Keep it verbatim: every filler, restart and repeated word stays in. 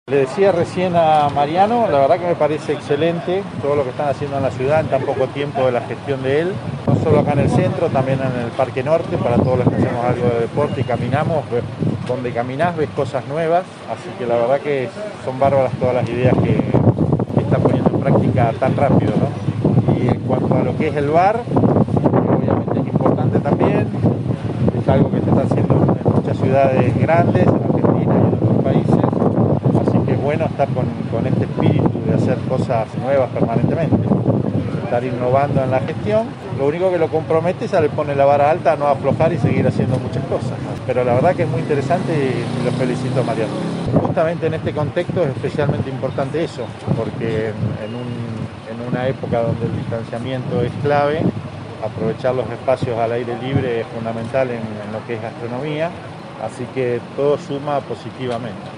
Le decía recién a Mariano, la verdad que me parece excelente todo lo que están haciendo en la ciudad en tan poco tiempo de la gestión de él, no solo acá en el centro, también en el Parque Norte, para todos los que hacemos algo de deporte y caminamos, donde caminás ves cosas nuevas, así que la verdad que son bárbaras todas las ideas que, que está poniendo en práctica tan rápido, ¿no? Y en cuanto a lo que es el bar, obviamente es importante también, es algo que se está haciendo en muchas ciudades grandes, en Argentina y en otros países. Es bueno estar con, con este espíritu de hacer cosas nuevas permanentemente, estar innovando en la gestión. Lo único que lo compromete es a le pone la vara alta a no aflojar y seguir haciendo muchas cosas. Pero la verdad que es muy interesante y lo felicito a Mariano. Justamente en este contexto es especialmente importante eso, porque en, un, en una época donde el distanciamiento es clave, aprovechar los espacios al aire libre es fundamental en, en lo que es gastronomía, así que todo suma positivamente.